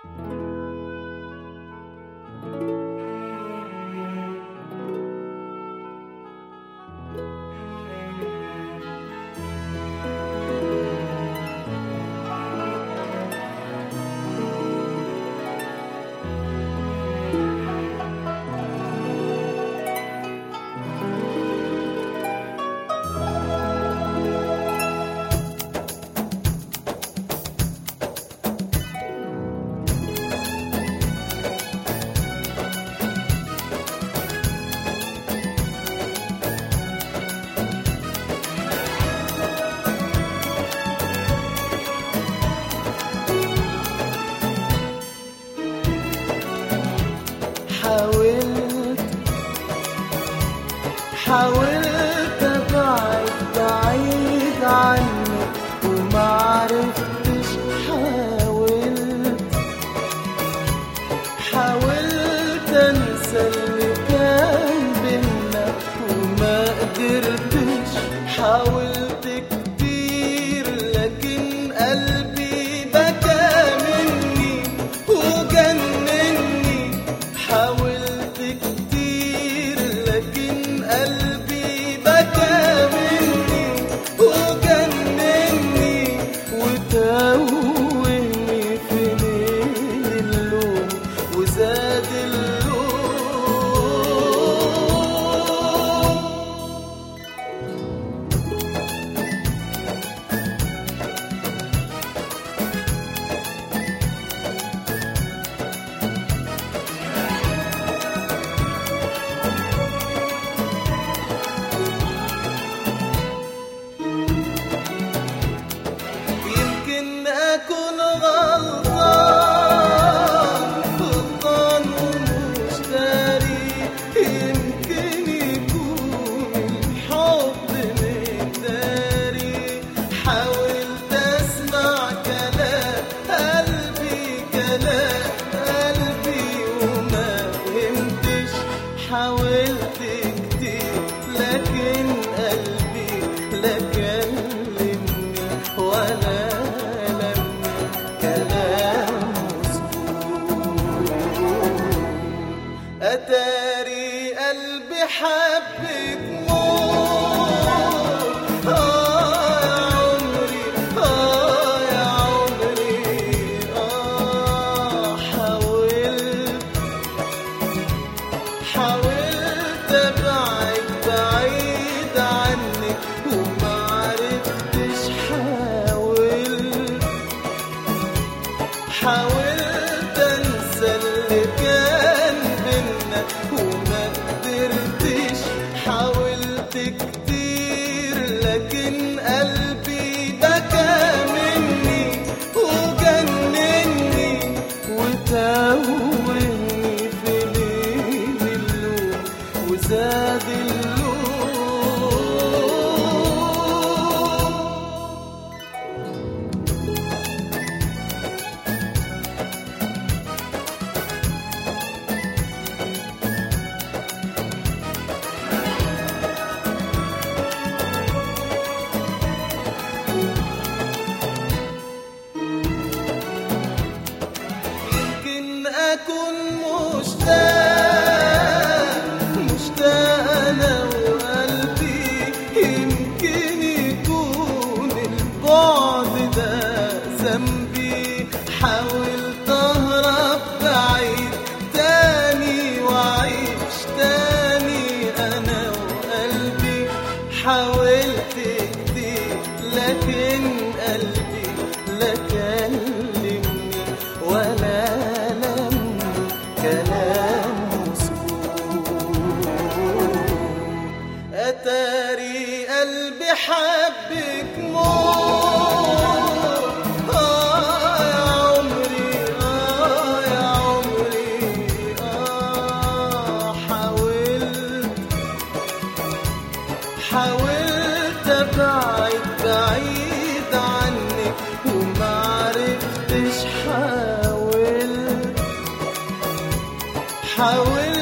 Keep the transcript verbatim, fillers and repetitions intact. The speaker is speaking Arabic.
حاولت حاولت ابعد بعيد عنك ومعرفتش. حاولت حاولت انسى اللي كان بينا وما قدرتش. حاولت كتير لكن قلبي بكى مني وجنني. حاولت كتير لكن قلبي بكى مني وجنني وتوهني في ليل اللوم وزاد اللوم. يمكن أكون غلطان غلطان ومش داري. يمكن يكون الحب مقداري. حاولت أسمع كلام قلبي كلام قلبي وما فهمتش. حاولت كتير لكن قلبي لا كلمني ولا لمني كلام مسكون. أتاري قلبي حبك موت. آه يا عمري آه يا عمري آه. حاولت حاولت أبعد بعيد عنك ومعرفتش. حاولت حاولت أنسى اللي كان بينا وما قدرتش. حاولت كتير لكن قلبي بكى مني وجنني وتوهني في ليل اللوم وزاد اللوم. يمكن أكون مشتاق مشتاق أنا وقلبي. يمكن يكون البعد ده ذنبي. حاولت أهرب بعيد تاني وأعيش تاني أنا وقلبي. حاولت كتير لكن قلبي لا كلمني ولا لمني كلام مسكون. أتاري قلبي حبك موت. آه يا عمري آه يا عمري آه. حاولت حاولت أبعد بعيد عنك ومعرفتش. حاولت حاولت